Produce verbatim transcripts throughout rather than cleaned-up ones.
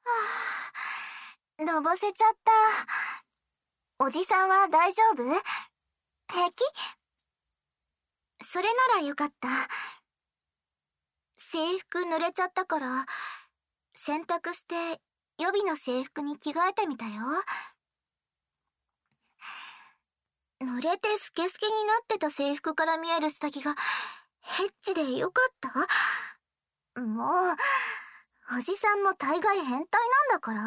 ぁ、のぼせちゃった。おじさんは大丈夫？平気？それならよかった。制服濡れちゃったから、洗濯して予備の制服に着替えてみたよ。濡れてスケスケになってた制服から見える下着がヘッチでよかった？もう、おじさんも大概変態なんだから。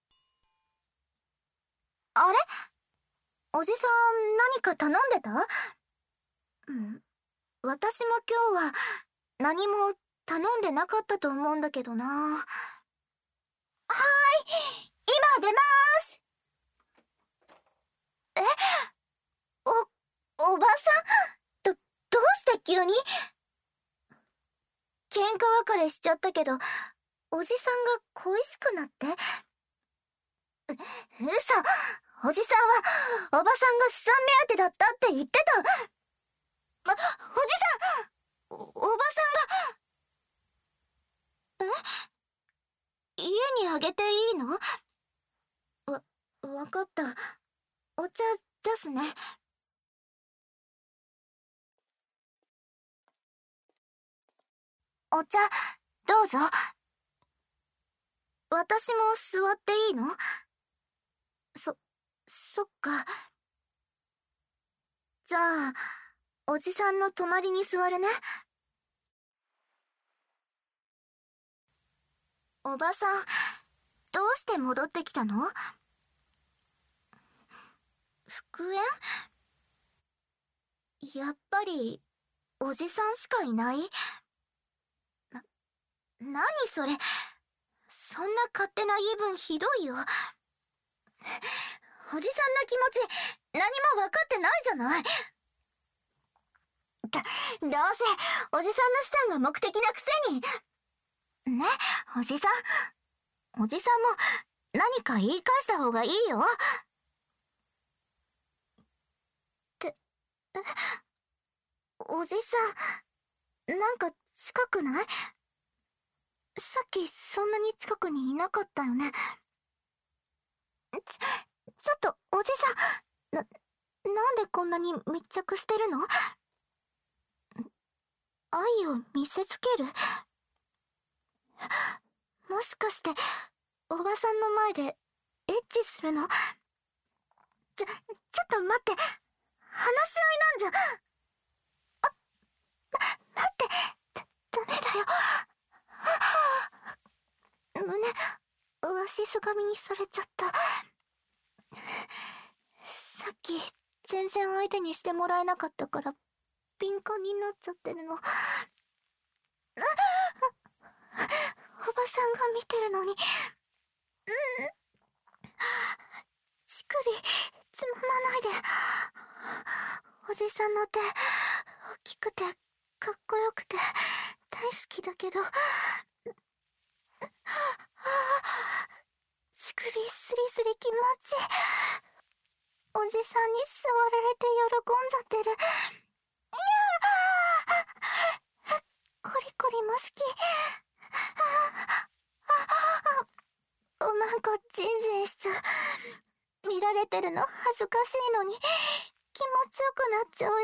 あれ？おじさん何か頼んでた？うん、私も今日は何も頼んでなかったと思うんだけどな。はーい、今出ます。え？お、おばさん？ど、どうして急に？喧嘩別れしちゃったけど、おじさんが恋しくなって？う、嘘！おじさんは、おばさんが資産目当てだったって言ってた。ま、おじさん！お、おばさんが…え？家にあげていいの？わ、わかった。お茶出すね。お茶、どうぞ。私も座っていいの？そ、そっか。じゃあ、おじさんの隣に座るね。おばさん、どうして戻ってきたの？復縁？やっぱり、おじさんしかいない？な、なにそれ。そんな勝手な言い分ひどいよ。おじさんの気持ち、何も分かってないじゃない。だ、どうせ、おじさんの資産が目的なくせに。ね、おじさん。おじさんも、何か言い返した方がいいよ。って、え、おじさん、なんか近くない？さっきそんなに近くにいなかったよね。ち、ちょっとおじさん、な、なんでこんなに密着してるの？愛を見せつける？もしかして、おばさんの前でエッチするの？ちょ、ちょっと待って、話し合いなんじゃ。あ、ま、待って、だ、ダメだよ。胸、わしづかみにされちゃった。さっき、全然相手にしてもらえなかったから、敏感になっちゃってるの。おばさんが見てるのに、うん。乳首、つままないで。おじさんの手、大きくて、かっこよくて、大好きだけど、乳首スリスリ気持ちいい。おじさんに座られて喜んじゃってる。にゃー。コリコリも好き。おまんこジンジンしちゃう。見られてるの恥ずかしいのに気持ちよくなっちゃうよ。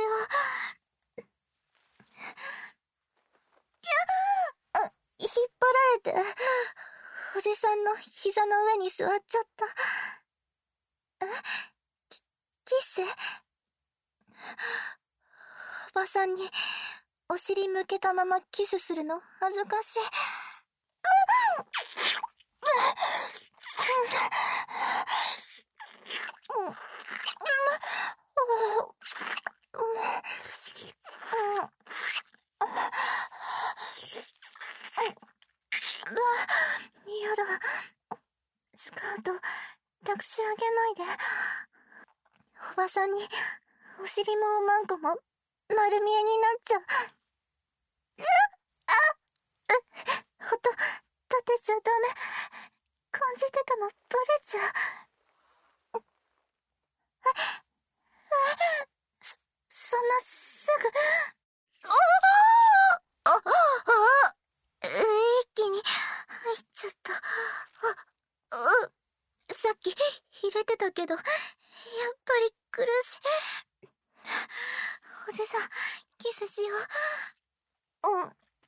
いやあ、引っ張られておじさんの膝の上に座っちゃった。え？キ、キス？おばさんにお尻向けたままキスするの恥ずかしい。やだ。スカート、抱きし上げないで。おばさんに、お尻もおまんこも、丸見えになっちゃう。あ、あ、音、立てちゃダメ。感じてたのバレちゃう。え、え、そ、そんなすぐ。おお、ああ、一気に入っちゃった。 あ、う、さっき入れてたけど、やっぱり苦しい。おじさん、キスしよう。うん。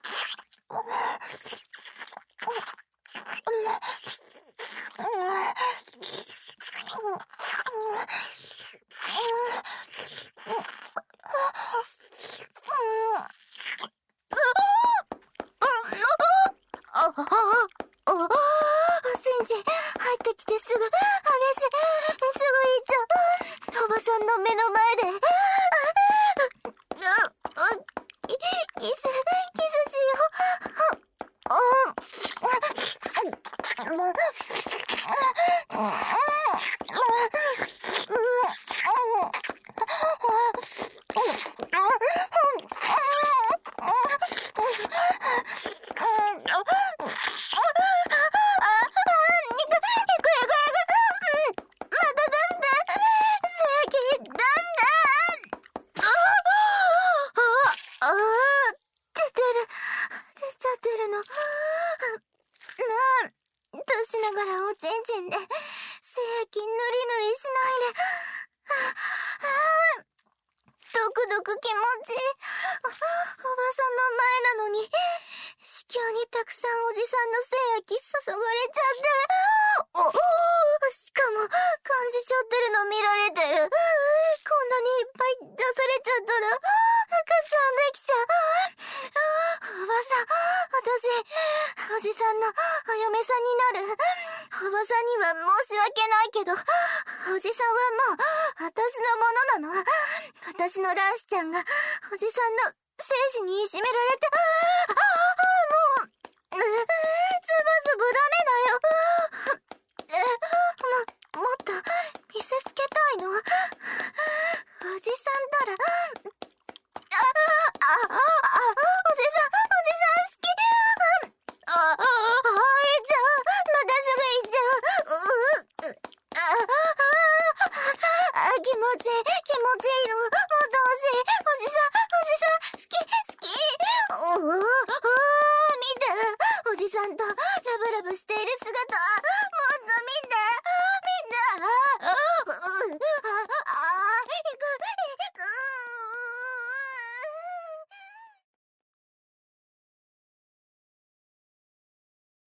ああ、ああ、チンチン入ってきてすぐ激しい、すぐ行っちゃう。おばさんの目の前で、ああ、キキス、キスしよ私の卵子ちゃんがおじさんの精子にいじめられた。ああ、もう、ズブズブ